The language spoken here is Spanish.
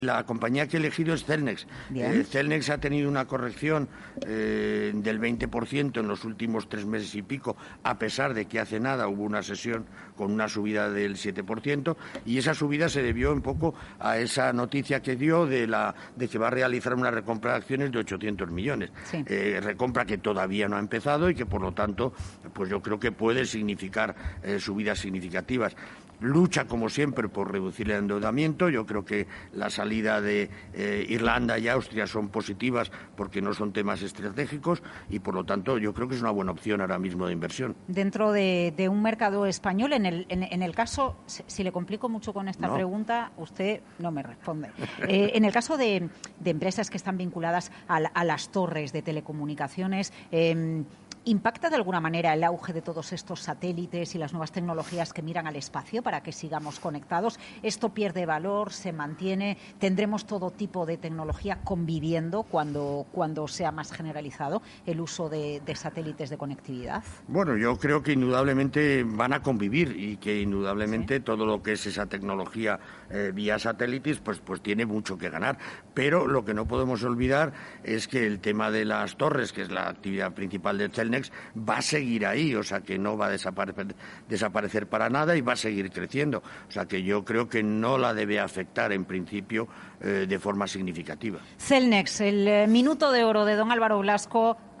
La compañía que he elegido es Cellnex. Cellnex ha tenido una corrección del 20% en los últimos 3 meses y pico, a pesar de que hace nada hubo una sesión con una subida del 7%, y esa subida se debió un poco a esa noticia que dio de que va a realizar una recompra de acciones de 800 millones. Sí. Recompra que todavía no ha empezado y que, por lo tanto, pues yo creo que puede significar subidas significativas. Lucha, como siempre, por reducir el endeudamiento. Yo creo que la salida de Irlanda y Austria son positivas porque no son temas estratégicos y, por lo tanto, yo creo que es una buena opción ahora mismo de inversión. Dentro de un mercado español, en el caso, si le complico mucho con esta pregunta, usted no me responde. En el caso de empresas que están vinculadas a las torres de telecomunicaciones, ¿impacta de alguna manera el auge de todos estos satélites y las nuevas tecnologías que miran al espacio para que sigamos conectados? ¿Esto pierde valor, se mantiene? ¿Tendremos todo tipo de tecnología conviviendo cuando sea más generalizado el uso de satélites de conectividad? Bueno, yo creo que indudablemente van a convivir y que indudablemente todo lo que es esa tecnología vía satélites pues tiene mucho que ganar. Pero lo que no podemos olvidar es que el tema de las torres, que es la actividad principal de Cellnex, va a seguir ahí, o sea que no va a desaparecer para nada y va a seguir creciendo. O sea que yo creo que no la debe afectar en principio de forma significativa. Cellnex, el minuto de oro de don Álvaro Blasco.